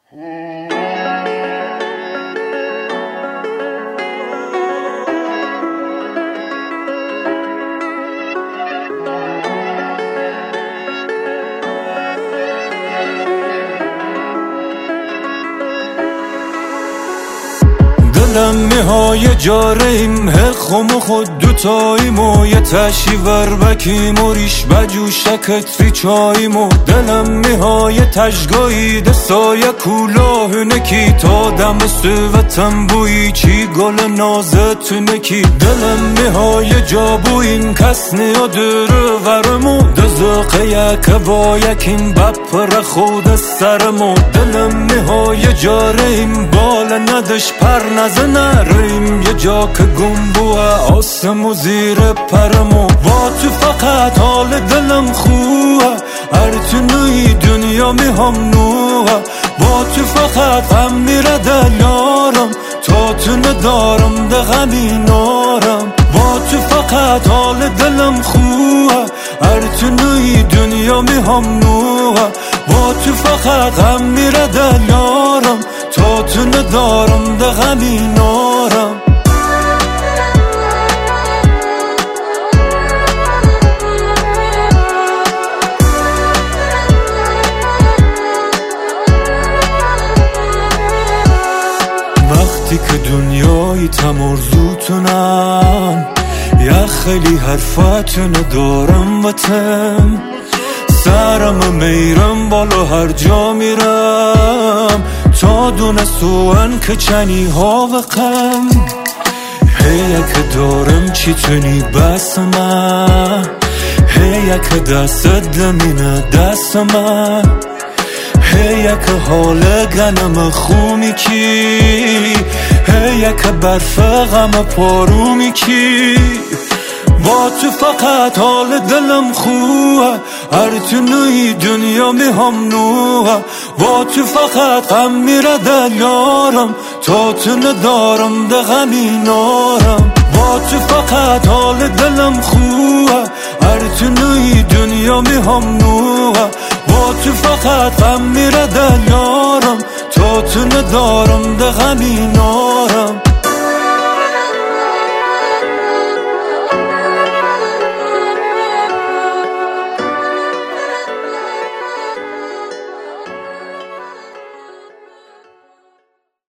دلم میهای جاریم حقم و خود دوتاییم و یه تشی وربکیم و ریش بجوشکت ری چاییم و دلم میهای تشگایی دستای کلاه نکی تا دم سوتم بویی چی گل نازت نکی دلم میهای جابوین کس نیادر ورمو دزاقه یک با یکیم بپر خود سرمو دلم میهای جاریم بال ندش پر نریم یه جا که گنبوه آسم و زیر پرمو با تو فقط حال دلم خوه هر تو نوی دنیا میهم نوه با تو فقط غم میره دلارم تا تو ندارم ده غمی نارم با تو فقط حال دلم خوه هر تو نوی دنیا میهم نوه با تو فقط غم میره دلارم تا تو ندارم ده غمی نارم وقتی که دنیای تمرزوتونم یا خیلی حرفاتون دارم وطن سرم میرم بالا هر جا میرم تا دونستوان که چنی ها وقم هی که دارم چی تونی بسمه هی که دست دمینه دستمه هی که حال گنم خومی کی هی که برف غم پارومی کی با تو فقط حال دلم خوه هر تو نوی دنیا میهم نوه با تو فقط غم میره دلارم تا تو ندارم ده غمی نارم با تو فقط حال دلم خوه هر تو نوی دنیا میهم نوه با تو فقط غم میره دلارم تا تو ندارم ده غمی نارم